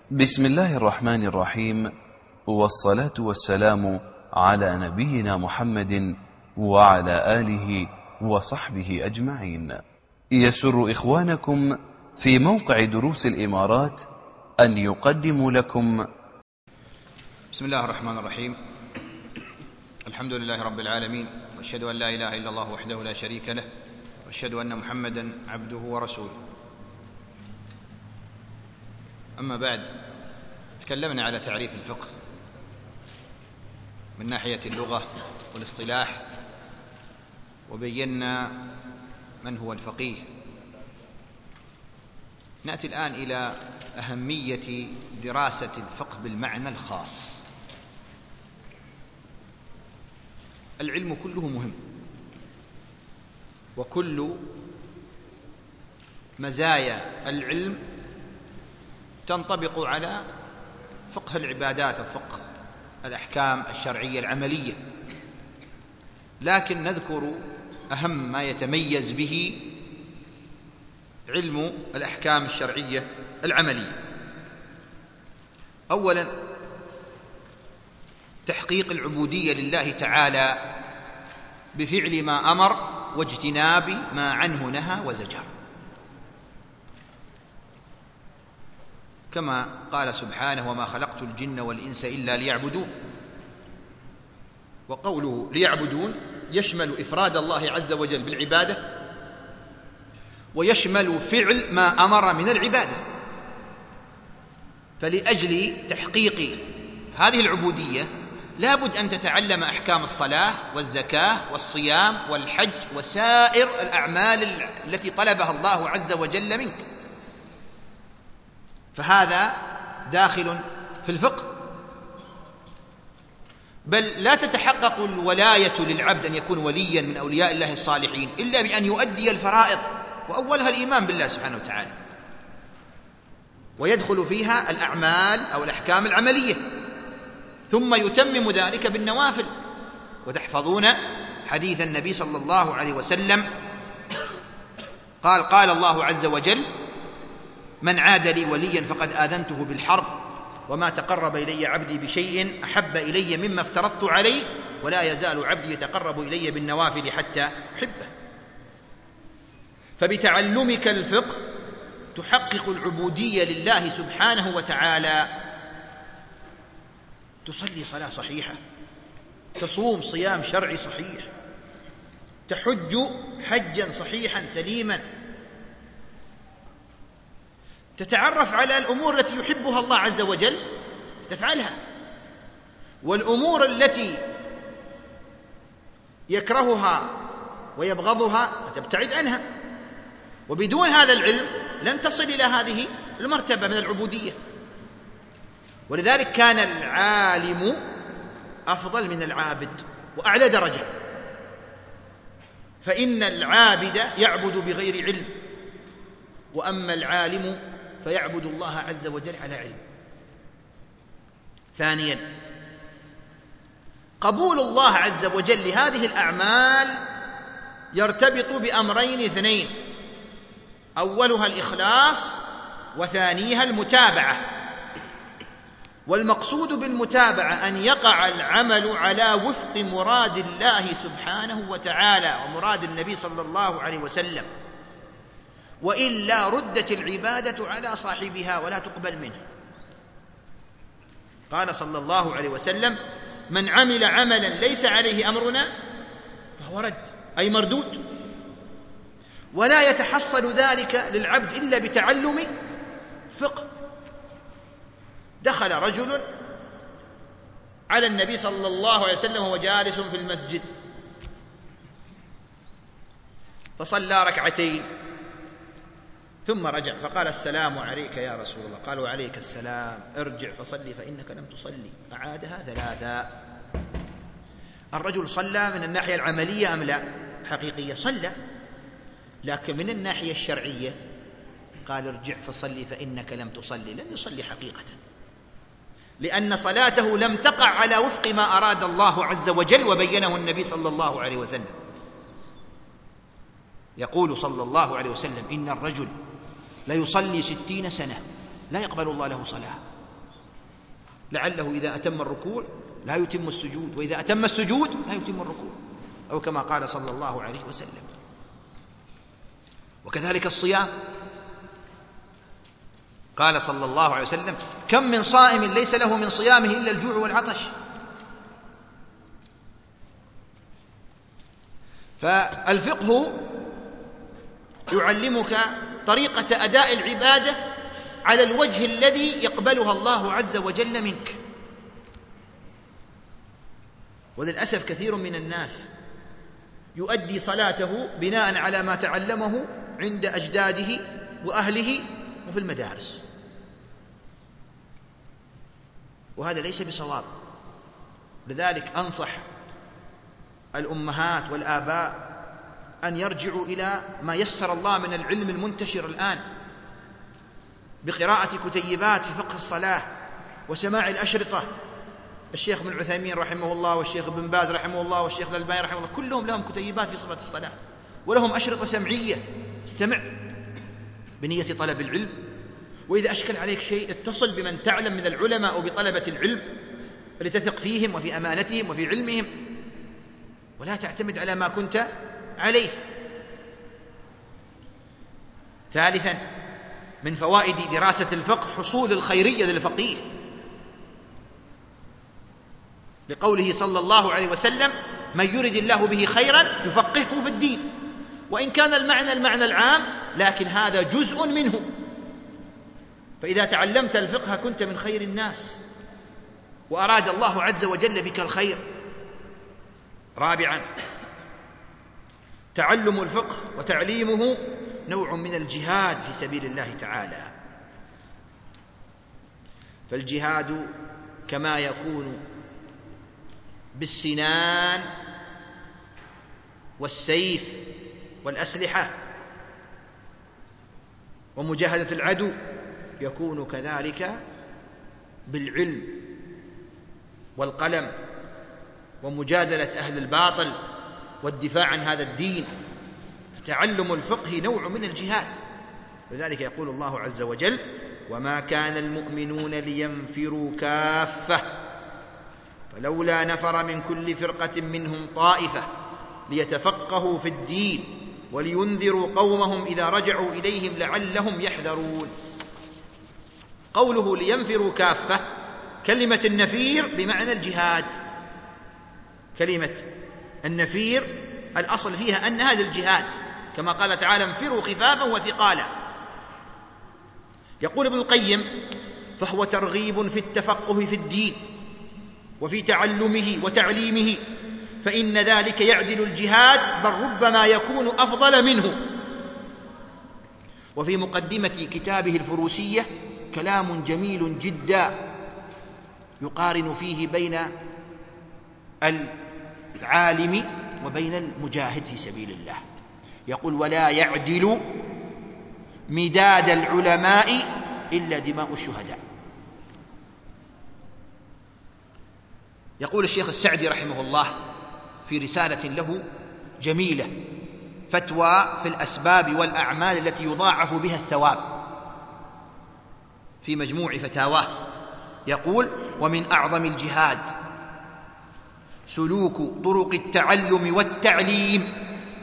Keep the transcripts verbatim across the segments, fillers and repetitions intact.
بسم الله الرحمن الرحيم، والصلاة والسلام على نبينا محمد وعلى آله وصحبه أجمعين. يسر إخوانكم في موقع دروس الإمارات أن يقدموا لكم. بسم الله الرحمن الرحيم. الحمد لله رب العالمين، وأشهد أن لا إله إلا الله وحده لا شريك له، وأشهد أن محمدا عبده ورسوله. أما بعد، تكلمنا على تعريف الفقه من ناحية اللغة والاصطلاح، وبينا من هو الفقيه. نأتي الآن إلى أهمية دراسة الفقه بالمعنى الخاص. العلم كله مهم، وكل مزايا العلم تنطبق على فقه العبادات وفقه الأحكام الشرعية العملية، لكن نذكر أهم ما يتميز به علم الأحكام الشرعية العملية. أولا، تحقيق العبودية لله تعالى بفعل ما أمر واجتناب ما عنه نهى وزجر، كما قال سبحانه: وما خلقت الجن والإنس إلا ليعبدون. وقوله ليعبدون يشمل إفراد الله عز وجل بالعبادة، ويشمل فعل ما أمر من العبادة. فلأجل تحقيق هذه العبودية لابد أن تتعلم أحكام الصلاة والزكاة والصيام والحج وسائر الأعمال التي طلبها الله عز وجل منك، فهذا داخل في الفقه. بل لا تتحقق الولاية للعبد أن يكون وليا من أولياء الله الصالحين إلا بأن يؤدي الفرائض، وأولها الإيمان بالله سبحانه وتعالى، ويدخل فيها الأعمال أو الأحكام العملية، ثم يتمم ذلك بالنوافل. وتحفظون حديث النبي صلى الله عليه وسلم قال: قال الله عز وجل: من عاد لي وليا فقد آذنته بالحرب، وما تقرب إلي عبدي بشيء أحب إلي مما افترضت عليه، ولا يزال عبدي يتقرب إلي بالنوافل حتى أحبه. فبتعلمك الفقه تحقق العبودية لله سبحانه وتعالى، تصلي صلاة صحيحة، تصوم صيام شرعي صحيح، تحج حجا صحيحا سليما، تتعرف على الأمور التي يحبها الله عز وجل تفعلها، والأمور التي يكرهها ويبغضها تبتعد عنها. وبدون هذا العلم لن تصل إلى هذه المرتبة من العبودية. ولذلك كان العالم أفضل من العابد وأعلى درجة، فإن العابد يعبد بغير علم، وأما العالم فيعبد الله عز وجل على علم. ثانيا، قبول الله عز وجل لهذه الأعمال يرتبط بأمرين اثنين: أولها الإخلاص، وثانيها المتابعة. والمقصود بالمتابعة أن يقع العمل على وفق مراد الله سبحانه وتعالى ومراد النبي صلى الله عليه وسلم، وإلا ردت العبادة على صاحبها ولا تقبل منه. قال صلى الله عليه وسلم: من عمل عملا ليس عليه أمرنا فهو رد، أي مردود. ولا يتحصل ذلك للعبد إلا بتعلم فقه. دخل رجل على النبي صلى الله عليه وسلم وهو جالس في المسجد، فصلى ركعتين ثم رجع فقال: السلام عليك يا رسول الله. قال: وعليك السلام، ارجع فصلي فإنك لم تصلي. أعادها ثلاثا. الرجل صلى من الناحية العملية أم لا؟ حقيقية، صلى، لكن من الناحية الشرعية قال: ارجع فصلي فإنك لم تصلي. لم يصلي حقيقة، لأن صلاته لم تقع على وفق ما أراد الله عز وجل وبينه النبي صلى الله عليه وسلم. يقول صلى الله عليه وسلم: إن الرجل ليصلي ستين سنة لا يقبل الله له صلاة، لعله إذا أتم الركوع لا يتم السجود، وإذا أتم السجود لا يتم الركوع، أو كما قال صلى الله عليه وسلم. وكذلك الصيام، قال صلى الله عليه وسلم: كم من صائم ليس له من صيامه إلا الجوع والعطش. فالفقه يعلمك طريقة أداء العبادة على الوجه الذي يقبلها الله عز وجل منك. وللأسف كثير من الناس يؤدي صلاته بناء على ما تعلمه عند أجداده وأهله وفي المدارس، وهذا ليس بصواب. لذلك أنصح الأمهات والآباء أن يرجعوا إلى ما يسر الله من العلم المنتشر الآن، بقراءة كتيبات في فقه الصلاة وسماع الأشرطة. الشيخ ابن عثيمين رحمه الله والشيخ ابن باز رحمه الله والشيخ الألباني رحمه الله كلهم لهم كتيبات في صفة الصلاة، ولهم أشرطة سمعية. استمع بنية طلب العلم، وإذا أشكل عليك شيء اتصل بمن تعلم من العلماء أو بطلبة العلم لتثق فيهم وفي أمانتهم وفي علمهم، ولا تعتمد على ما كنت عليه. ثالثا، من فوائد دراسة الفقه حصول الخيرية للفقيه، لقوله صلى الله عليه وسلم: من يرد الله به خيرا يفقهه في الدين. وإن كان المعنى المعنى العام، لكن هذا جزء منه، فإذا تعلمت الفقه كنت من خير الناس وأراد الله عز وجل بك الخير. رابعا، تعلم الفقه وتعليمه نوع من الجهاد في سبيل الله تعالى. فالجهاد كما يكون بالسنان والسيف والأسلحة ومجاهدة العدو، يكون كذلك بالعلم والقلم ومجادلة أهل الباطل والدفاع عن هذا الدين. فتعلم الفقه نوع من الجهاد. لذلك يقول الله عز وجل: وما كان المؤمنون لينفروا كافة فلولا نفر من كل فرقة منهم طائفة ليتفقهوا في الدين ولينذروا قومهم إذا رجعوا إليهم لعلهم يحذرون. قوله لينفروا كافة، كلمة النفير بمعنى الجهاد. كلمة النفير الأصل فيها أن هذا الجهاد، كما قال تعالى: انفروا خفافا وثقالا. يقول ابن القيم: فهو ترغيب في التفقه في الدين وفي تعلمه وتعليمه، فإن ذلك يعدل الجهاد، بل ربما يكون أفضل منه. وفي مقدمة كتابه الفروسية كلام جميل جدا يقارن فيه بين العالم وبين المجاهد في سبيل الله. يقول: ولا يعدل مداد العلماء إلا دماء الشهداء. يقول الشيخ السعدي رحمه الله في رسالة له جميلة، فتوى في الأسباب والأعمال التي يضاعف بها الثواب، في مجموع فتاواه، يقول: ومن أعظم الجهاد سلوك طرق التعلم والتعليم،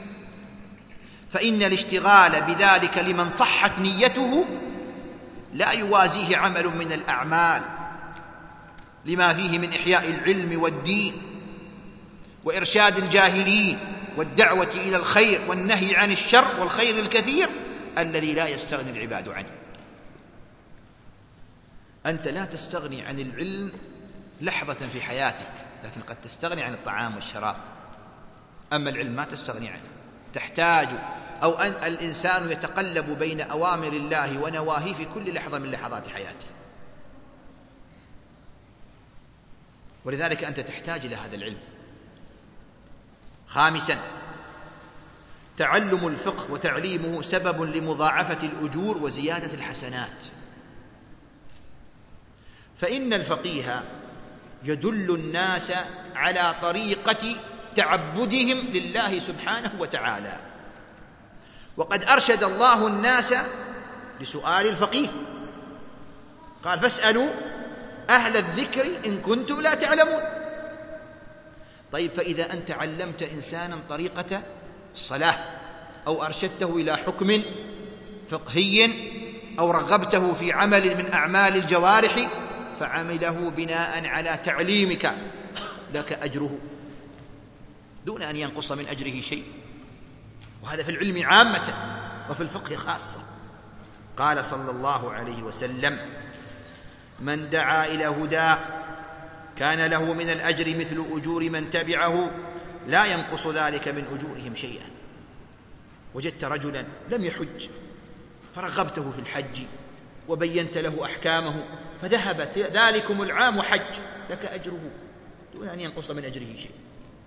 فإن الاشتغال بذلك لمن صحت نيته لا يوازيه عمل من الأعمال، لما فيه من إحياء العلم والدين وإرشاد الجاهلين والدعوة إلى الخير والنهي عن الشر والخير الكثير الذي لا يستغني العباد عنه. أنت لا تستغني عن العلم لحظة في حياتك، لكن قد تستغني عن الطعام والشراب، أما العلم ما تستغني عنه. تحتاج أو أن الإنسان يتقلب بين أوامر الله ونواهيه في كل لحظة من لحظات حياته، ولذلك أنت تحتاج إلى هذا العلم. خامسا، تعلم الفقه وتعليمه سبب لمضاعفة الأجور وزيادة الحسنات، فإن الفقيه يدل الناس على طريقة تعبدهم لله سبحانه وتعالى، وقد أرشد الله الناس لسؤال الفقيه، قال: فاسألوا أهل الذكر إن كنتم لا تعلمون. طيب فإذا أنت علمت إنسانا طريقة الصلاة أو أرشدته إلى حكم فقهي أو رغبته في عمل من أعمال الجوارح فعمله بناء على تعليمك، لك أجره دون أن ينقص من أجره شيء. وهذا في العلم عامة وفي الفقه خاصة. قال صلى الله عليه وسلم: من دعا إلى هدى كان له من الأجر مثل أجور من تبعه لا ينقص ذلك من أجورهم شيئا. وجدت رجلا لم يحج فرغبته في الحج وبينت له أحكامه فذهب ذلكم العام وحج، لك أجره دون أن ينقص من أجره شيء.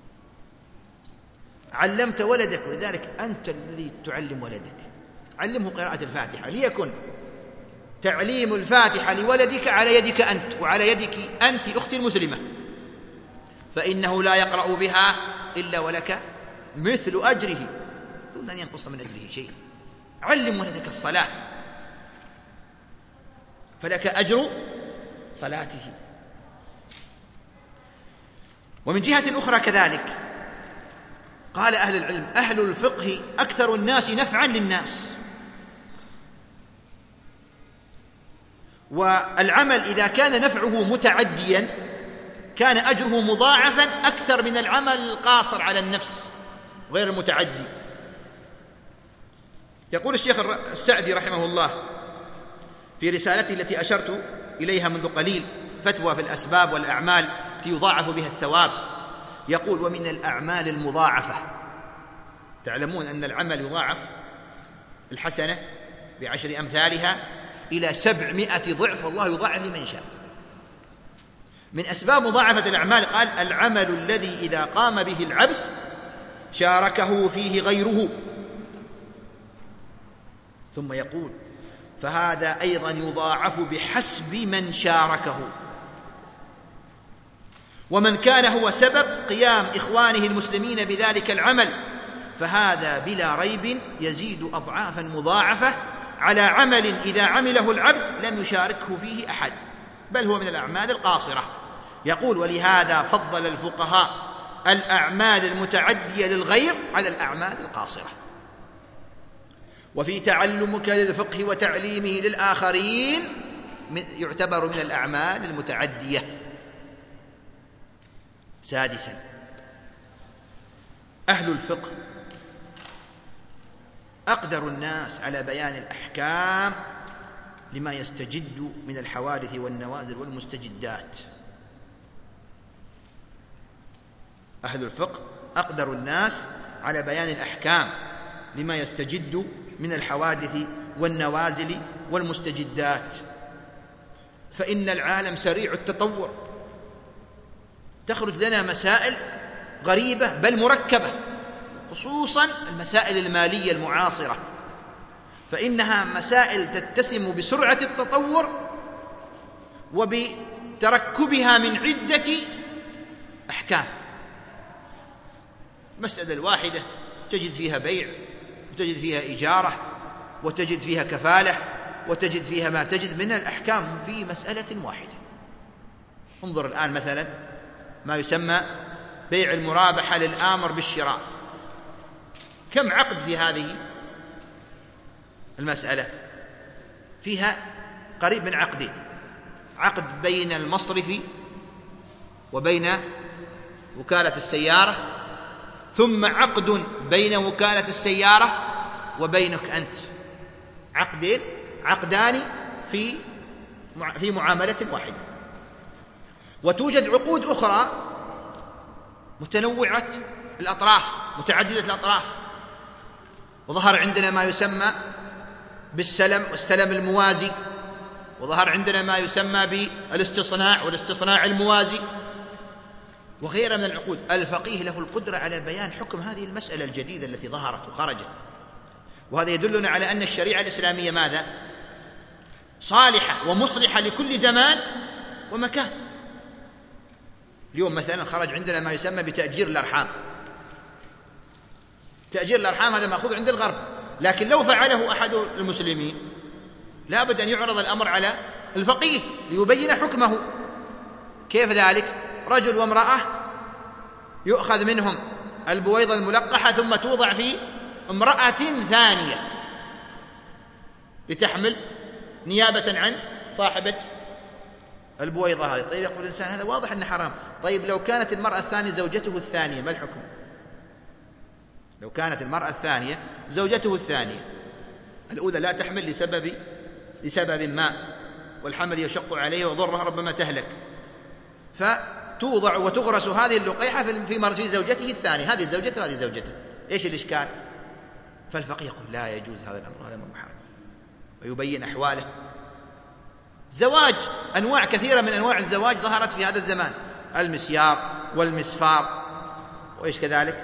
علمت ولدك، ولذلك أنت الذي تعلم ولدك، علمه قراءة الفاتحة، ليكن تعليم الفاتحة لولدك على يدك أنت وعلى يدك أنت أختي المسلمة، فإنه لا يقرأ بها إلا ولك مثل أجره دون أن ينقص من أجره شيء. علم ولدك الصلاة فلك أجر صلاته. ومن جهة أخرى كذلك قال أهل العلم: أهل الفقه أكثر الناس نفعا للناس، والعمل إذا كان نفعه متعديا كان أجره مضاعفا أكثر من العمل القاصر على النفس غير المتعدي. يقول الشيخ السعدي رحمه الله في رسالته التي أشرت إليها منذ قليل، فتوى في الأسباب والأعمال التي يضاعف بها الثواب، يقول: ومن الأعمال المضاعفة، تعلمون أن العمل يضاعف الحسنة بعشر أمثالها إلى سبعمائة ضعف، والله يضاعف لمن شاء. من أسباب مضاعفة الأعمال قال: العمل الذي إذا قام به العبد شاركه فيه غيره. ثم يقول: فهذا أيضا يضاعف بحسب من شاركه، ومن كان هو سبب قيام إخوانه المسلمين بذلك العمل فهذا بلا ريب يزيد أضعافا مضاعفة على عمل إذا عمله العبد لم يشاركه فيه أحد، بل هو من الأعمال القاصرة. يقول: ولهذا فضل الفقهاء الأعمال المتعدية للغير على الأعمال القاصرة. وفي تعلمك للفقه وتعليمه للآخرين يعتبر من الأعمال المتعدية. سادسا، أهل الفقه أقدر الناس على بيان الأحكام لما يستجد من الحوادث والنوازل والمستجدات. أهل الفقه أقدر الناس على بيان الأحكام لما يستجد من الحوادث والنوازل والمستجدات، فإن العالم سريع التطور، تخرج لنا مسائل غريبة بل مركبة، خصوصا المسائل المالية المعاصرة، فإنها مسائل تتسم بسرعة التطور وبتركبها من عدة أحكام. المسألة الواحدة تجد فيها بيع، وتجد فيها إجارة، وتجد فيها كفالة، وتجد فيها ما تجد من الأحكام في مسألة واحدة. انظر الآن مثلا ما يسمى بيع المرابحة للآمر بالشراء، كم عقد في هذه المسألة؟ فيها قريب من عقدين: عقد بين المصرف وبين وكالة السيارة، ثم عقد بين وكالة السيارة وبينك أنت. عقدين عقدان في في معاملة واحدة. وتوجد عقود أخرى متنوعة الأطراف، متعددة الأطراف، وظهر عندنا ما يسمى بالسلم والسلم الموازي، وظهر عندنا ما يسمى بالاستصناع والاستصناع الموازي، وغيرها من العقود. الفقيه له القدرة على بيان حكم هذه المسألة الجديدة التي ظهرت وخرجت، وهذا يدلنا على أن الشريعة الإسلامية ماذا؟ صالحة ومصلحة لكل زمان ومكان. اليوم مثلا خرج عندنا ما يسمى بتأجير الأرحام. تأجير الأرحام هذا مأخوذ عند الغرب، لكن لو فعله أحد المسلمين لا بد أن يعرض الأمر على الفقيه ليبين حكمه. كيف ذلك؟ رجل وامرأة يؤخذ منهم البويضة الملقحة ثم توضع في امرأة ثانية لتحمل نيابة عن صاحبة البويضة هذه. طيب يقول الإنسان هذا واضح أنه حرام. طيب لو كانت المرأة الثانية زوجته الثانية ما الحكم؟ لو كانت المرأة الثانية زوجته الثانية، الأولى لا تحمل لسبب لسبب ما، والحمل يشق عليه وضرها ربما تهلك، فتوضع وتغرس هذه اللقيحة في مرجي زوجته الثانية، هذه زوجته وهذه زوجته، إيش الإشكال؟ فالفقيه يقول لا يجوز هذا الأمر، هذا أمر محرم، ويبين أحواله. زواج، أنواع كثيرة من أنواع الزواج ظهرت في هذا الزمان، المسيار والمسفار، وإيش كذلك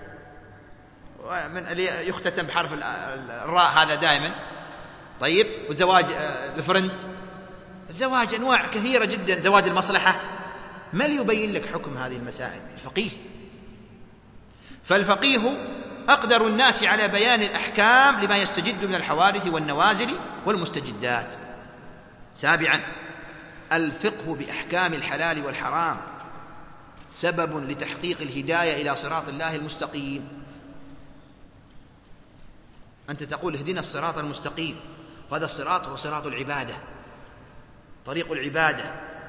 من اللي يختتم بحرف الراء هذا دائما. طيب وزواج الفرند، الزواج أنواع كثيرة جدا، زواج المصلحة. ما اللي يبين لك حكم هذه المسائل؟ الفقيه. فالفقيه أقدر الناس على بيان الأحكام لما يستجد من الحوادث والنوازل والمستجدات. سابعا، الفقه بأحكام الحلال والحرام سبب لتحقيق الهداية إلى صراط الله المستقيم. أنت تقول اهدنا الصراط المستقيم، وهذا الصراط هو صراط العبادة، طريق العبادة،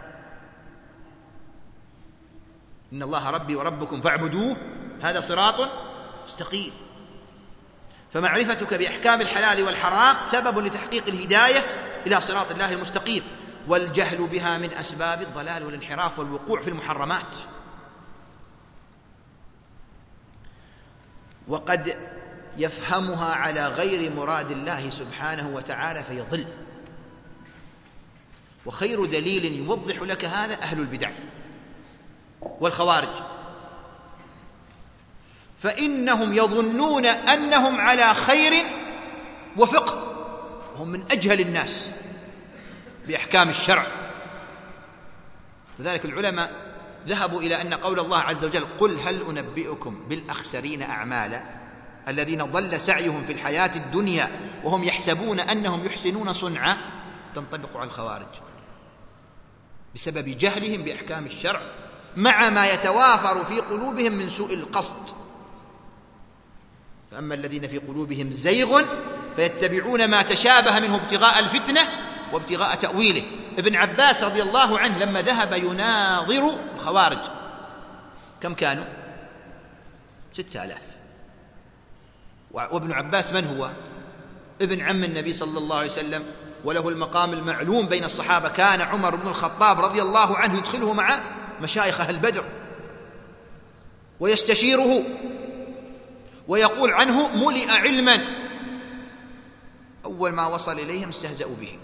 إن الله ربي وربكم فاعبدوه، هذا صراط مستقيم. فمعرفتك بأحكام الحلال والحرام سبب لتحقيق الهداية إلى صراط الله المستقيم، والجهل بها من أسباب الضلال والانحراف والوقوع في المحرمات. وقد يفهمها على غير مراد الله سبحانه وتعالى فيضل. وخير دليل يوضح لك هذا أهل البدع والخوارج، فإنهم يظنون أنهم على خير وفقه، وهم من أجهل الناس بأحكام الشرع. لذلك العلماء ذهبوا إلى أن قول الله عز وجل قل هل أنبئكم بالأخسرين أعمالا الذين ضل سعيهم في الحياة الدنيا وهم يحسبون أنهم يحسنون صنعا، تنطبق على الخوارج بسبب جهلهم بأحكام الشرع مع ما يتوافر في قلوبهم من سوء القصد. فأما الذين في قلوبهم زيغ فيتبعون ما تشابه منه ابتغاء الفتنة وابتغاء تأويله. ابن عباس رضي الله عنه لما ذهب يناظر الخوارج كم كانوا؟ ستة آلاف. وابن عباس من هو؟ ابن عم النبي صلى الله عليه وسلم، وله المقام المعلوم بين الصحابة. كان عمر بن الخطاب رضي الله عنه يدخله مع مشايخ أهل بدر ويستشيره ويقول عنه ملئ علما. أول ما وصل إليهم استهزأوا به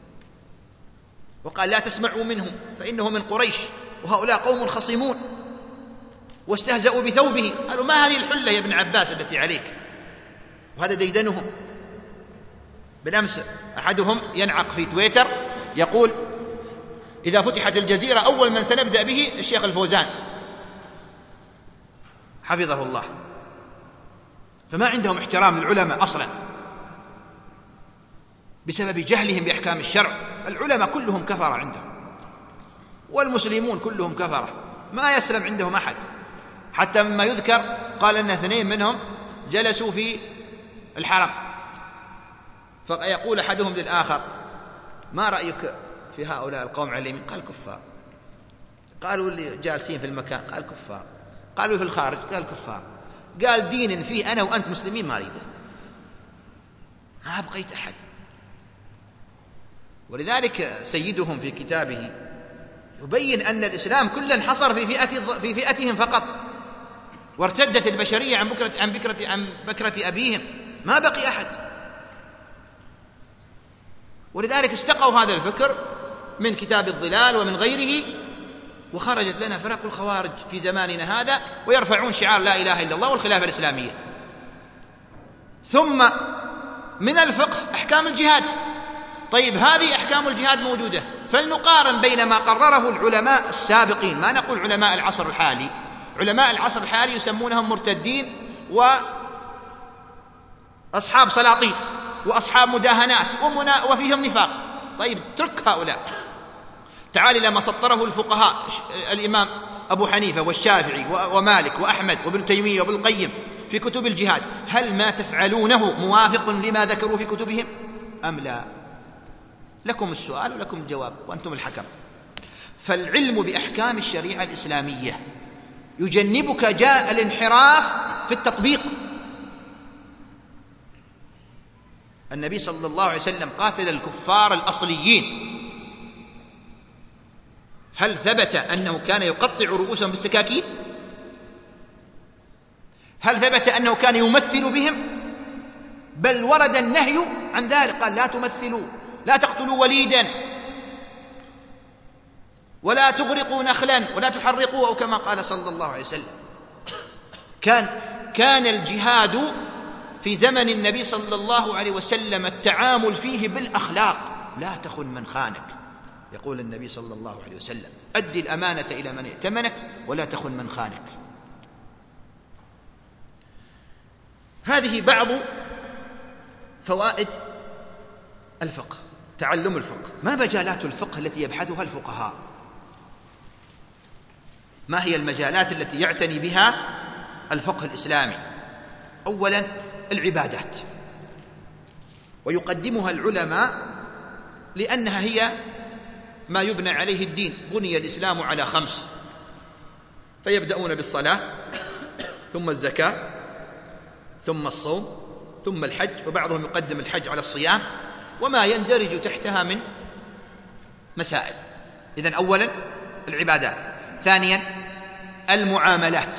وقال لا تسمعوا منهم فإنه من قريش وهؤلاء قوم خصمون، واستهزأوا بثوبه. قالوا ما هذه الحلة يا ابن عباس التي عليك؟ وهذا ديدنهم. بالأمس أحدهم ينعق في تويتر يقول إذا فتحت الجزيرة أول من سنبدأ به الشيخ الفوزان حفظه الله. فما عندهم احترام للعلماء أصلا بسبب جهلهم بأحكام الشرع. العلماء كلهم كفرة عندهم، والمسلمون كلهم كفرة، ما يسلم عندهم أحد. حتى مما يذكر قال أن اثنين منهم جلسوا في الحرم فيقول أحدهم للآخر ما رأيك في هؤلاء القوم على اليمين؟ قال كفار. قالوا اللي جالسين في المكان؟ قال كفار. قالوا في الخارج؟ قال كفار. قال دين فيه أنا وأنت مسلمين ما أريده، ما أبقيت أحد. ولذلك سيدهم في كتابه يبين أن الإسلام كله انحصر في فئة في فئتهم فقط، وارتدت البشرية عن بكرة عن بكرة عن بكرة أبيهم، ما بقي أحد. ولذلك استقوا هذا الفكر من كتاب الظلال ومن غيره، وخرجت لنا فرق الخوارج في زماننا هذا ويرفعون شعار لا إله إلا الله والخلافة الإسلامية. ثم من الفقه أحكام الجهاد. طيب هذه أحكام الجهاد موجودة، فلنقارن بين ما قرره العلماء السابقين، ما نقول علماء العصر الحالي، علماء العصر الحالي يسمونهم مرتدين وأصحاب سلاطين وأصحاب مداهنات وفيهم نفاق. طيب اترك هؤلاء، تعال إلى ما سطره الفقهاء الإمام أبو حنيفة والشافعي ومالك وأحمد وابن تيمية وابن القيم في كتب الجهاد، هل ما تفعلونه موافق لما ذكروا في كتبهم أم لا؟ لكم السؤال ولكم الجواب وأنتم الحكم. فالعلم بأحكام الشريعة الإسلامية يجنبك جاء الانحراف في التطبيق. النبي صلى الله عليه وسلم قاتل الكفار الأصليين، هل ثبت أنه كان يقطع رؤوسهم بالسكاكين؟ هل ثبت أنه كان يمثل بهم؟ بل ورد النهي عن ذلك، قال لا تمثلوا، لا تقتلوا وليدا، ولا تغرقوا نخلا، ولا تحرقوا، أو كما قال صلى الله عليه وسلم. كان كان الجهاد في زمن النبي صلى الله عليه وسلم التعامل فيه بالأخلاق، لا تخن من خانك، يقول النبي صلى الله عليه وسلم أدي الأمانة إلى من ائتمنك ولا تخن من خانك. هذه بعض فوائد الفقه، تعلم الفقه. ما مجالات الفقه التي يبحثها الفقهاء؟ ما هي المجالات التي يعتني بها الفقه الإسلامي؟ أولا العبادات، ويقدمها العلماء لأنها هي ما يبنى عليه الدين. بني الإسلام على خمس، فيبدأون بالصلاة، ثم الزكاة، ثم الصوم، ثم الحج، وبعضهم يقدم الحج على الصيام وما يندرج تحتها من مسائل. إذن أولا العبادات. ثانيا المعاملات،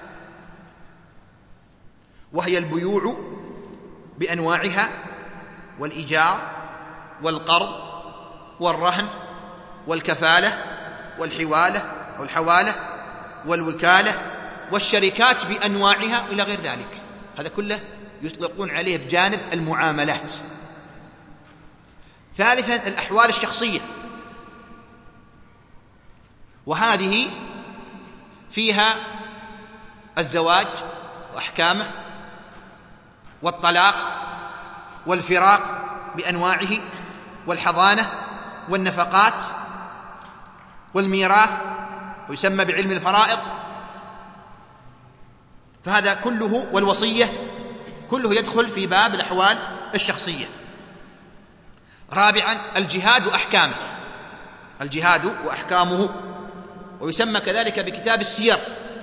وهي البيوع بأنواعها، والإيجار والقرض والرهن والكفالة والحوالة أو الحوالة والوكالة والشركات بأنواعها إلى غير ذلك. هذا كله يطلقون عليه بجانب المعاملات. ثالثا الأحوال الشخصية، وهذه فيها الزواج وأحكامه، والطلاق والفراق بأنواعه، والحضانة والنفقات والميراث، ويسمى بعلم الفرائض. فهذا كله، والوصية، كله يدخل في باب الأحوال الشخصية. رابعا الجهاد وأحكامه، الجهاد وأحكامه، ويسمى كذلك بكتاب السير.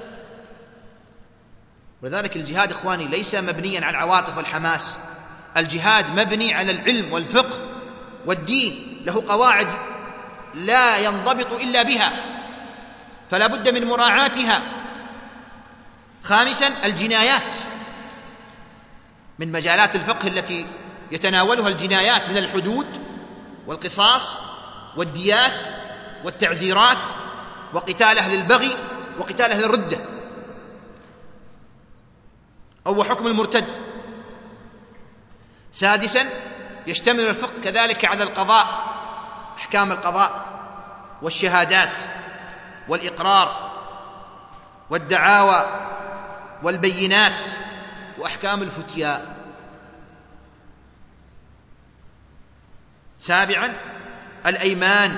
ولذلك الجهاد إخواني ليس مبنيا على العواطف والحماس، الجهاد مبني على العلم والفقه والدين، له قواعد لا ينضبط إلا بها، فلا بد من مراعاتها. خامسا الجنايات، من مجالات الفقه التي يتناولها الجنايات من الحدود والقصاص والديات والتعزيرات، وقتال أهل البغي وقتال أهل الردة، أو حكم المرتد. سادسا يشتمل الفقه كذلك على القضاء، أحكام القضاء والشهادات والإقرار والدعاوى والبينات وأحكام الفتيا. سابعا الأيمان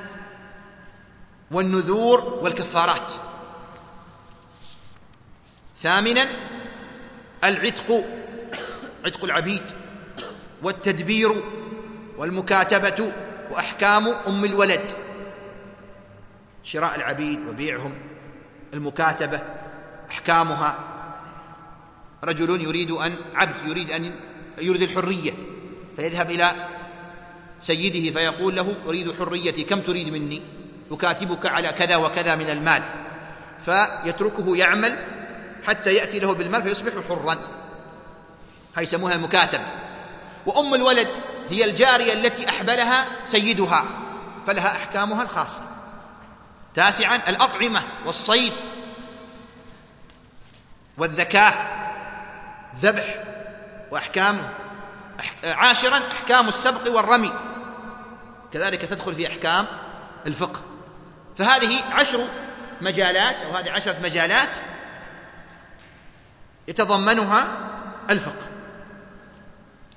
والنذور والكفارات. ثامنا العتق، عتق العبيد، والتدبير والمكاتبة، وأحكام أم الولد، شراء العبيد وبيعهم، المكاتبة أحكامها. رجل يريد أن عبد يريد أن يريد الحرية، فيذهب إلى سيده فيقول له أريد حريتي، كم تريد مني؟ يكاتبك على كذا وكذا من المال، فيتركه يعمل حتى يأتي له بالمال فيصبح حرا، هاي يسموها المكاتبة. وأم الولد هي الجارية التي أحبلها سيدها، فلها أحكامها الخاصة. تاسعا الأطعمة والصيد والذكاة، ذبح وأحكامه. عاشرا أحكام السبق والرمي، كذلك تدخل في أحكام الفقه. فهذه عشر مجالات، أو هذه عشرة مجالات يتضمنها الفقه.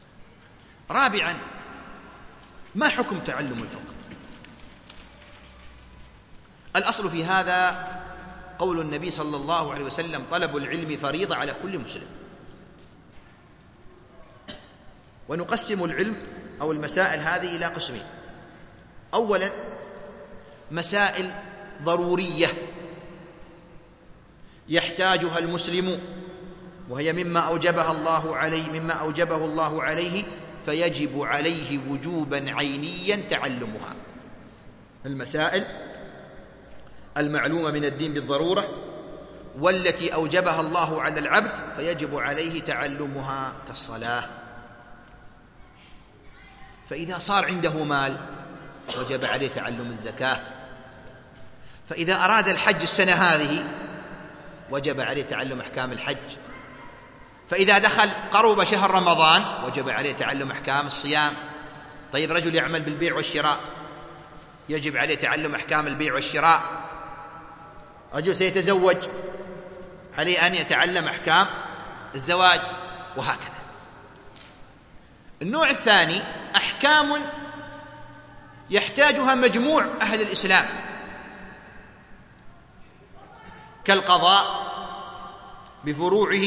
رابعا ما حكم تعلم الفقه؟ الأصل في هذا قول النبي صلى الله عليه وسلم: طلب العلم فريضة على كل مسلم. ونقسم العلم أو المسائل هذه إلى قسمين: أولا مسائل ضرورية يحتاجها المسلم، وهي مما أوجبها الله عليه مما أوجبه الله عليه فيجب عليه وجوبا عينيا تعلمها. المسائل المعلومة من الدين بالضرورة والتي أوجبها الله على العبد فيجب عليه تعلمها، كالصلاة. فإذا صار عنده مال وجب عليه تعلم الزكاة. فإذا أراد الحج السنة هذه وجب عليه تعلم أحكام الحج. فإذا دخل قرب شهر رمضان وجب عليه تعلم أحكام الصيام. طيب، رجل يعمل بالبيع والشراء يجب عليه تعلم أحكام البيع والشراء. رجل سيتزوج عليه أن يتعلم أحكام الزواج، وهكذا. النوع الثاني أحكام يحتاجها مجموع أهل الإسلام، كالقضاء بفروعه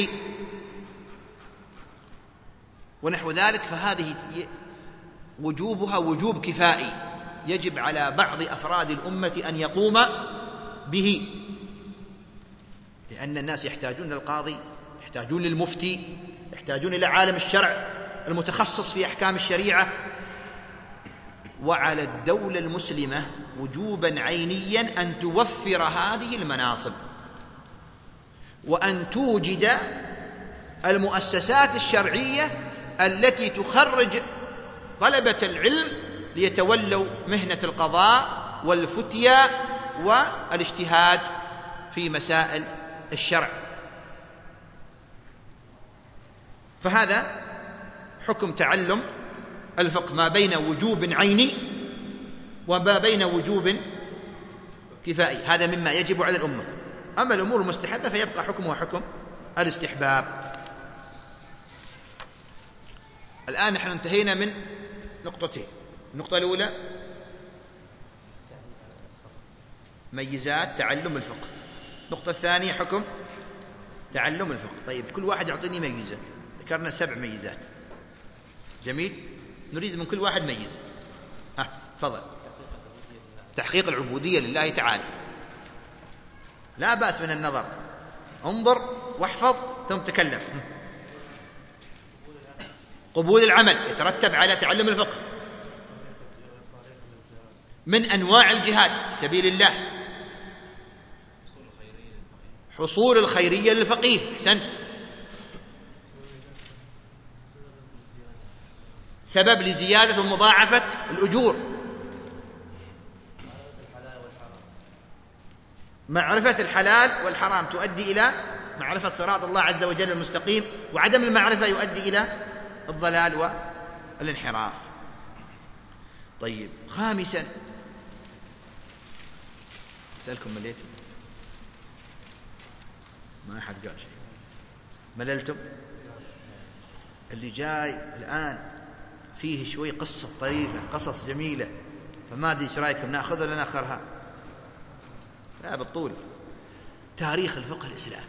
ونحو ذلك، فهذه وجوبها وجوب كفائي، يجب على بعض أفراد الأمة أن يقوم به، لأن الناس يحتاجون للقاضي، يحتاجون للمفتي، يحتاجون إلى عالم الشرع المتخصص في أحكام الشريعة. وعلى الدولة المسلمة وجوبا عينيا أن توفر هذه المناصب، وأن توجد المؤسسات الشرعية التي تخرج طلبة العلم ليتولوا مهنة القضاء والفتيا والاجتهاد في مسائل الشرع. فهذا حكم تعلم الفقه، ما بين وجوب عيني وما بين وجوب كفائي، هذا مما يجب على الأمة. أما الأمور المستحبة فيبقى حكمها حكم الاستحباب. الآن نحن انتهينا من نقطتين. النقطة الأولى ميزات تعلم الفقه، النقطة الثانية حكم تعلم الفقه. طيب، كل واحد يعطيني ميزة. ذكرنا سبع ميزات، جميل، نريد من كل واحد ميزة. ها، تفضل. تحقيق العبودية لله تعالى، لا بأس من النظر، انظر واحفظ ثم تكلم. قبول العمل يترتب على تعلم الفقه، من أنواع الجهاد في سبيل الله حصول الخيرية للفقيه. أحسنت. سبب لزيادة ومضاعفة الأجور. معرفة الحلال والحرام تؤدي إلى معرفة صراط الله عز وجل المستقيم، وعدم المعرفة يؤدي إلى الضلال والانحراف. طيب، خامسا، أسألكم مليتم؟ ما أحد قال شيء. مللتم؟ اللي جاي الآن فيه شوي قصة طريفة، قصص جميلة، فما أدري إيش رأيكم، نأخذ ولا نأخرها؟ لا، بالطول. تاريخ الفقه الإسلامي،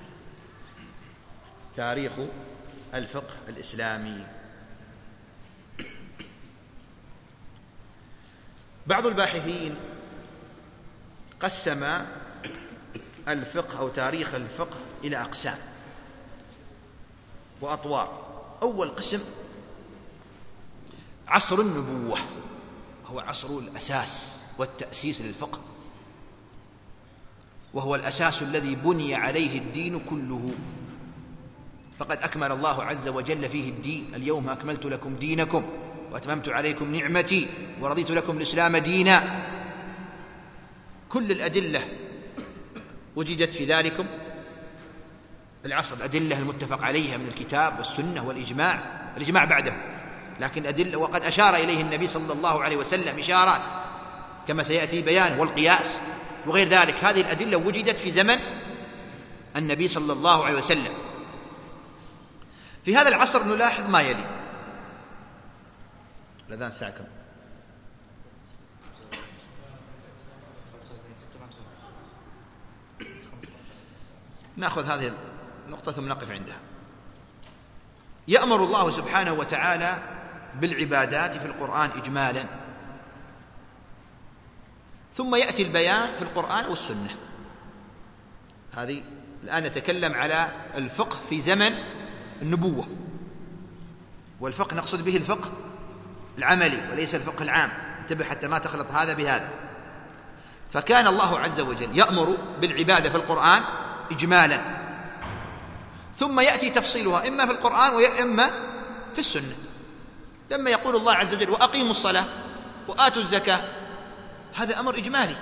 تاريخ الفقه الإسلامي. بعض الباحثين قسم الفقه أو تاريخ الفقه إلى أقسام وأطوار. أول قسم عصر النبوة، هو عصر الأساس والتأسيس للفقه، وهو الأساس الذي بني عليه الدين كله. فقد أكمل الله عز وجل فيه الدين: اليوم أكملت لكم دينكم وأتممت عليكم نعمتي ورضيت لكم الإسلام دينا. كل الأدلة وجدت في ذلكم العصر، الأدلة المتفق عليها من الكتاب والسنة والإجماع، الإجماع بعده، لكن أدلة وقد أشار إليه النبي صلى الله عليه وسلم إشارات كما سيأتي بيان، والقياس وغير ذلك. هذه الأدلة وجدت في زمن النبي صلى الله عليه وسلم. في هذا العصر نلاحظ ما يلي. الأذان ساعة كم؟ نأخذ هذه النقطة ثم نقف عندها. يأمر الله سبحانه وتعالى بالعبادات في القرآن إجمالا، ثم يأتي البيان في القرآن والسنة. هذه الآن نتكلم على الفقه في زمن النبوة، والفقه نقصد به الفقه العملي وليس الفقه العام، انتبه حتى ما تخلط هذا بهذا. فكان الله عز وجل يأمر بالعبادة في القرآن إجمالا، ثم يأتي تفصيلها إما في القرآن وإما في السنة. لما يقول الله عز وجل وأقيموا الصلاة وآتوا الزكاة، هذا أمر إجمالي،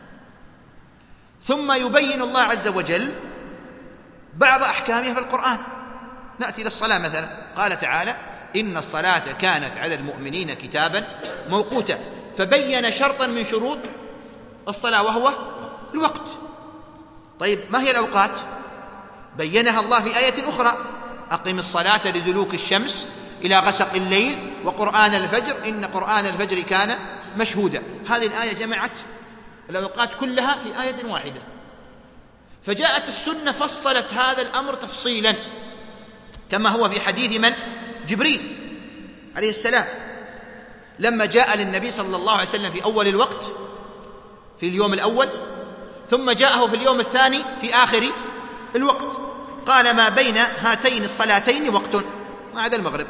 ثم يبين الله عز وجل بعض أحكامها في القرآن. نأتي للصلاة مثلا، قال تعالى إن الصلاة كانت على المؤمنين كتابا موقوتا، فبين شرطا من شروط الصلاة وهو الوقت. طيب ما هي الأوقات؟ بينها الله في آية أخرى، أقم الصلاة لدلوك الشمس إلى غسق الليل وقرآن الفجر إن قرآن الفجر كان مشهودا. هذه الآية جمعت الأوقات كلها في آية واحدة. فجاءت السنة فصلت هذا الأمر تفصيلا، كما هو في حديث من؟ جبريل عليه السلام، لما جاء للنبي صلى الله عليه وسلم في أول الوقت في اليوم الأول، ثم جاءه في اليوم الثاني في آخر الوقت، قال ما بين هاتين الصلاتين وقت ما عدا المغرب.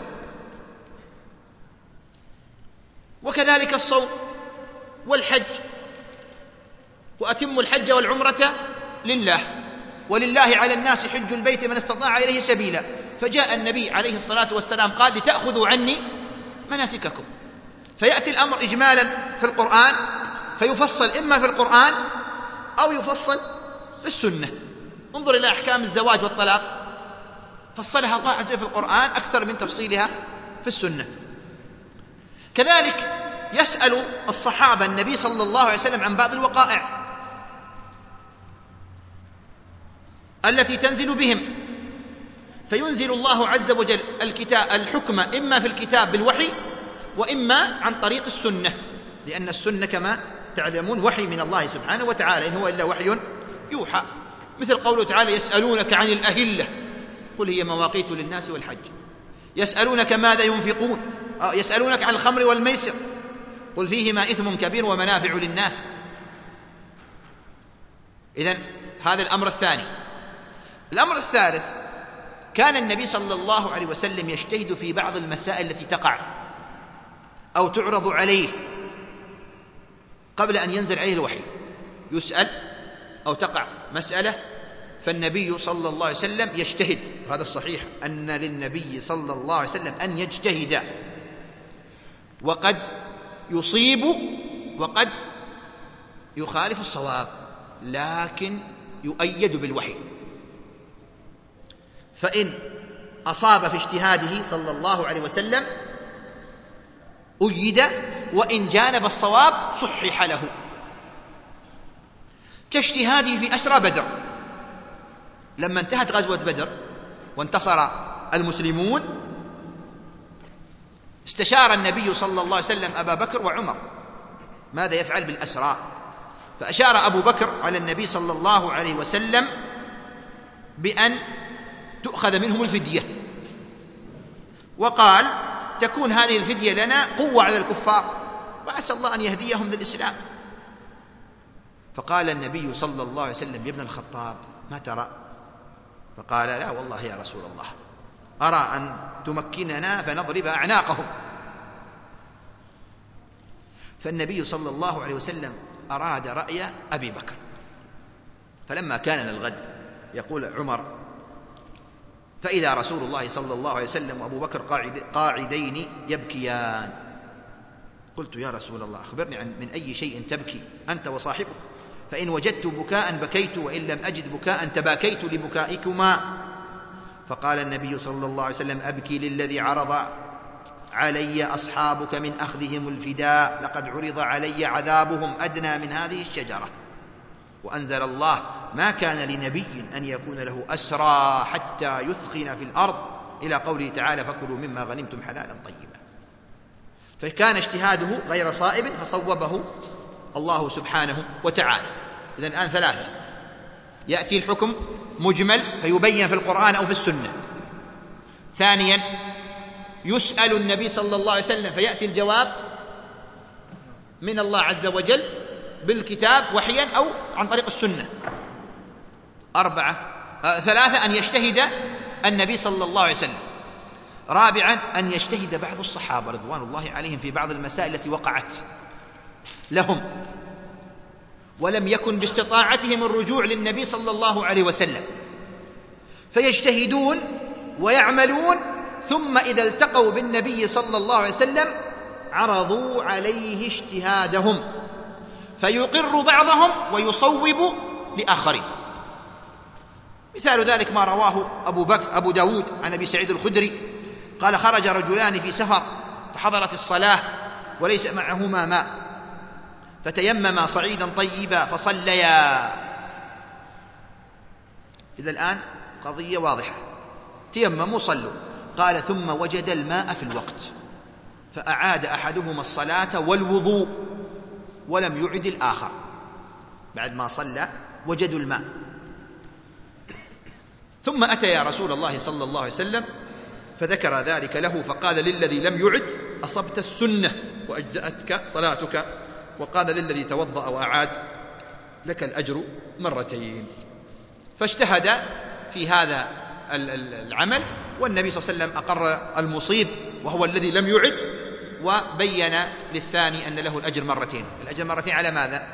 وكذلك الصوم والحج، وأتموا الحج والعمرة لله ولله على الناس حج البيت من استطاع إليه سبيلا. فجاء النبي عليه الصلاة والسلام قال لتأخذوا عني مناسككم. فيأتي الأمر إجمالا في القرآن، فيفصل إما في القرآن أو يفصل في السنة. انظر إلى أحكام الزواج والطلاق، فصلها الله عز وجل في القرآن أكثر من تفصيلها في السنة. كذلك يسأل الصحابة النبي صلى الله عليه وسلم عن بعض الوقائع التي تنزل بهم، فينزل الله عز وجل الكتاب الحكم إما في الكتاب بالوحي وإما عن طريق السنة، لأن السنة كما تعلمون وحي من الله سبحانه وتعالى، إن هو إلا وحي يوحى. مثل قوله تعالى يسألونك عن الأهلة قل هي مواقيت للناس والحج، يسألونك ماذا ينفقون، يسألونك عن الخمر والميسر قل فيهما إثم كبير ومنافع للناس. إذن هذا الأمر الثاني. الأمر الثالث، كان النبي صلى الله عليه وسلم يجتهد في بعض المسائل التي تقع أو تعرض عليه قبل أن ينزل عليه الوحي، يسأل أو تقع مسألة فالنبي صلى الله عليه وسلم يجتهد. هذا الصحيح أن للنبي صلى الله عليه وسلم أن يجتهد، وقد يصيب وقد يخالف الصواب، لكن يؤيد بالوحي. فإن أصاب في اجتهاده صلى الله عليه وسلم أيد، وإن جانب الصواب صحح له، كاجتهاده في أسرى بدر. لما انتهت غزوة بدر وانتصر المسلمون، استشار النبي صلى الله عليه وسلم أبا بكر وعمر ماذا يفعل بالأسرى، فأشار أبو بكر على النبي صلى الله عليه وسلم بأن تؤخذ منهم الفدية، وقال تكون هذه الفدية لنا قوة على الكفار وعسى الله أن يهديهم للإسلام. فقال النبي صلى الله عليه وسلم يا ابن الخطاب ما ترى؟ فقال لا والله يا رسول الله أرى أن تمكننا فنضرب أعناقهم. فالنبي صلى الله عليه وسلم أراد رأي أبي بكر، فلما كان الغد يقول عمر فإذا رسول الله صلى الله عليه وسلم وأبو بكر قاعد قاعدين يبكيان. قلت يا رسول الله أخبرني عن من أي شيء تبكي أنت وصاحبك، فإن وجدت بكاء بكيت وإن لم أجد بكاء تباكيت لبكائكما. فقال النبي صلى الله عليه وسلم أبكي للذي عرض علي أصحابك من أخذهم الفداء، لقد عرض علي عذابهم أدنى من هذه الشجرة. وأنزل الله ما كان لنبي أن يكون له أسرى حتى يثخن في الأرض، إلى قوله تعالى فكلوا مما غنمتم حلالا طيبا. فكان اجتهاده غير صائب فصوبه الله سبحانه وتعالى. إذن الآن ثلاثة: يأتي الحكم مجمل فيبين في القرآن أو في السنة. ثانيا يسأل النبي صلى الله عليه وسلم فيأتي الجواب من الله عز وجل بالكتاب وحيا أو عن طريق السنة. أربعة آه ثلاثة أن يجتهد النبي صلى الله عليه وسلم. رابعا أن يجتهد بعض الصحابة رضوان الله عليهم في بعض المسائل التي وقعت لهم ولم يكن باستطاعتهم الرجوع للنبي صلى الله عليه وسلم، فيجتهدون ويعملون، ثم إذا التقوا بالنبي صلى الله عليه وسلم عرضوا عليه اجتهادهم فيقر بعضهم ويصوب لآخرين. مثال ذلك ما رواه أبو بكر أبو داود عن أبي سعيد الخدري قال: خرج رجلان في سفر فحضرت الصلاة وليس معهما ماء فتيمما صعيدا طيبا فصليا. إذا الآن قضية واضحة، تيمموا صلوا. قال: ثم وجد الماء في الوقت فأعاد أحدهما الصلاة والوضوء ولم يعد الآخر. بعد ما صلى وجدوا الماء، ثم أتى يا رسول الله صلى الله عليه وسلم فذكر ذلك له، فقال للذي لم يعد: أصبت السنة وأجزأتك صلاتك. وقال للذي توضأ وأعاد: لك الأجر مرتين. فاجتهد في هذا العمل، والنبي صلى الله عليه وسلم أقر المصيب وهو الذي لم يعد، وبين للثاني أن له الأجر مرتين. الأجر مرتين على ماذا؟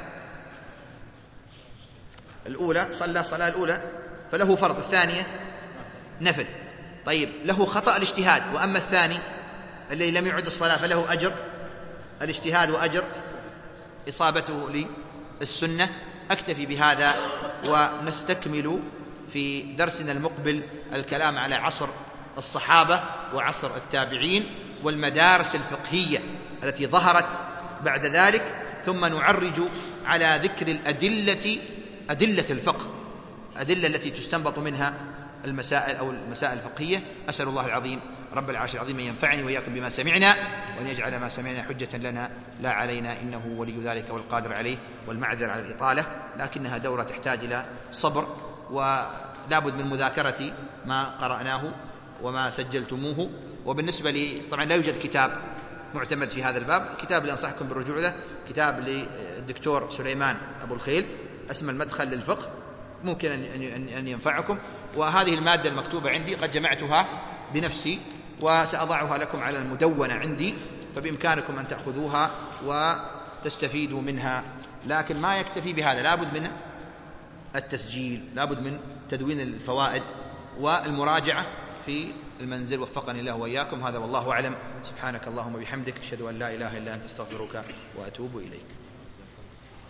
الأولى صلى الصلاة الأولى فله فرض، الثانية نفل. طيب له خطأ الاجتهاد، وأما الثاني الذي لم يعد الصلاة فله أجر الاجتهاد وأجر إصابته للسنة. أكتفي بهذا ونستكمل في درسنا المقبل الكلام على عصر الصحابة وعصر التابعين والمدارس الفقهية التي ظهرت بعد ذلك، ثم نعرج على ذكر الأدلة أدلة الفقه، أدلة التي تستنبط منها المسائل أو المسائل الفقهية. أسأل الله العظيم رب العرش العظيم أن ينفعني وإياكم بما سمعنا، وأن يجعل ما سمعنا حجة لنا لا علينا، إنه ولي ذلك والقادر عليه. والمعذر على الإطالة، لكنها دورة تحتاج إلى صبر، ولا بد من مذاكرة ما قرأناه وما سجلتموه. وبالنسبة لي طبعا لا يوجد كتاب معتمد في هذا الباب. الكتاب اللي أنصحكم بالرجوع له كتاب للدكتور سليمان أبو الخيل اسمه المدخل للفقه، ممكن أن ينفعكم. وهذه المادة المكتوبة عندي قد جمعتها بنفسي وسأضعها لكم على المدونة عندي، فبإمكانكم أن تأخذوها وتستفيدوا منها. لكن ما يكتفي بهذا، لابد من التسجيل، لابد من تدوين الفوائد والمراجعة في المنزل. وفقني الله وإياكم. هذا والله أعلم. سبحانك اللهم وبحمدك، أشهد أن لا إله إلا أنت، استغفرك وأتوب إليك.